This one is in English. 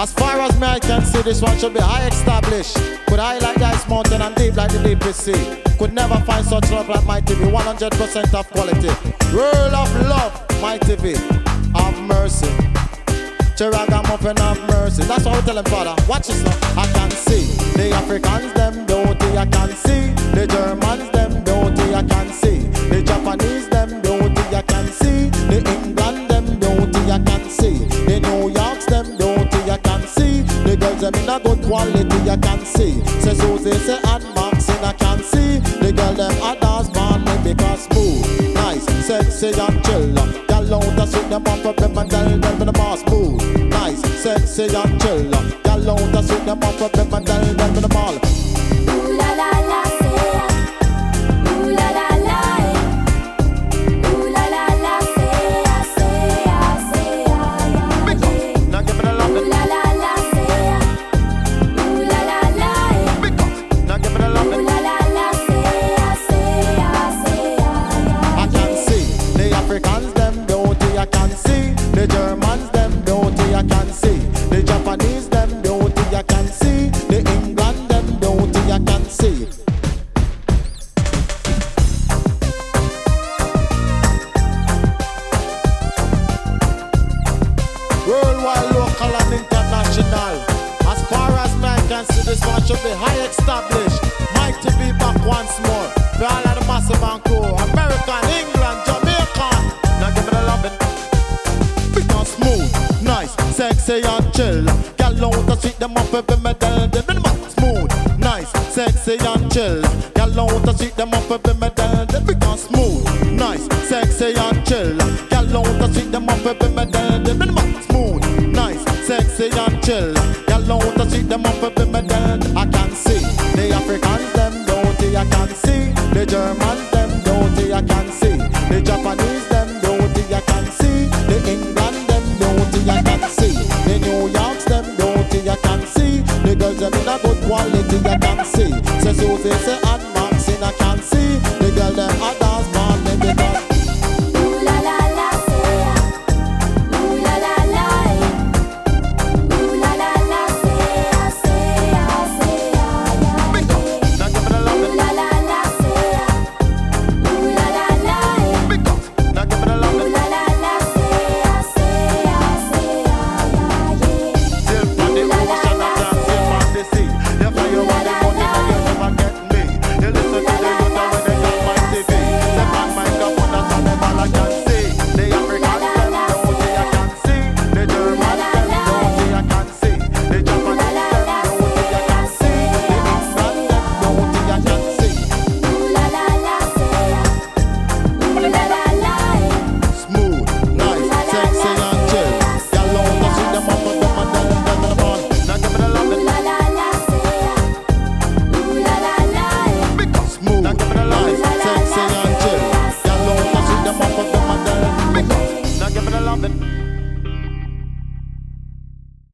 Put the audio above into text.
As far as me I can see, this one should be high established. Could high like the ice mountain and deep like the deepest sea. Could never find such love like my TV. 100% of quality. World of love, my TV. Have mercy. Chiragamuffin have mercy. That's what we tell them, Father. Watch this now. I can see the Africans, them beauty. I can see the Germans, them beauty. I can see the Japanese, them beauty. I can see the England, them beauty. I can see the New Yorks, them beauty. I can see the girls, them in a good quality. I can see. Say Susie, say Ann Maxine. I can see the girl, them a dance man. They because smooth, nice, sexy and chill. Y'all out to sweet them up them and tell them in the boss smooth. Nice, sexy and chill. Y'all out to sweet them up them and tell them in the mall. Ooh la la la, say ya. Ooh la la la, ooh la la la, say ya, say ya, say ya. Now give me the love. Ooh la la la, say ya. Ooh la la la, Now give me the love. ooh la la la, say ya, say ya, say ya. I can see the Africans, them beauty. I can see the Germans, them beauty. I can see the Japanese, them beauty. I can see the England, them beauty. I can see. Worldwide, local and international. As far as man can see, this one should be high established. Mike TV back once more. For all of the massive and crew. American, England, Jamaica. Now give me the loving. Because smooth, nice, sexy and chill. Y'all out to sweet them up every medal. Smooth, nice, sexy and chill. Y'all out to sweet them up every medal. Because smooth, nice, sexy and chill. Y'all out to sweet them up every medal. Smooth, nice, sexy and chill. Y'all out to sweet them up every medal. I can see the Africans, them beauty. I can see the Germans, them beauty. I can see the Japanese, them beauty. I can see the England, them beauty. I can see the New Yorks, them beauty. I can see the girls, them in a good quality. I can see. Say Susie, say